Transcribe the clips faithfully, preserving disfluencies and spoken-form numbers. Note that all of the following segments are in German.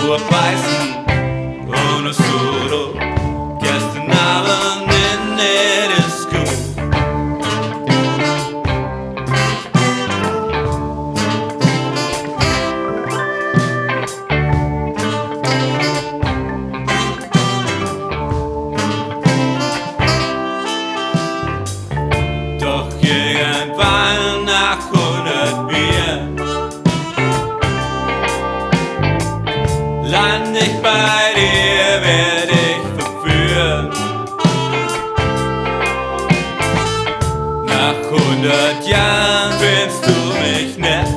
abbeißen ohne Solo. Gestern Abend in der Disco. Doch irgendwann nach hundert Bier land ich bei dir, werd ich verführt. Nach hundert Jahren findest du mich nett,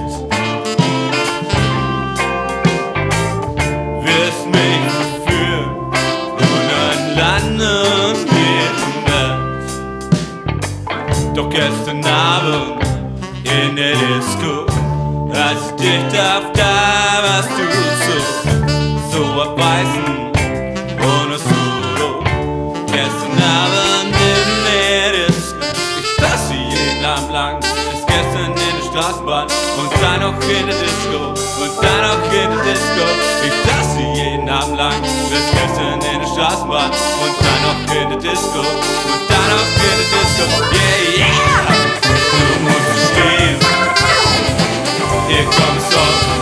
wirst mich verführen und dann landen wir im Bett. Doch gestern Abend in der Disco, als ich dich traf, da warst du so so abbeißen ohne Solo. Gestern Abend in der Disco. Ich saß hier jeden Abend lang, bis gestern in der Straßenbahn und dann noch in der Disco und dann noch in der Disco. Ich saß hier jeden Abend lang, bis gestern in der Straßenbahn und dann noch in der Disco und dann noch in der Disco. Yeah, yeah! Du musst verstehen, hier kommt's auf.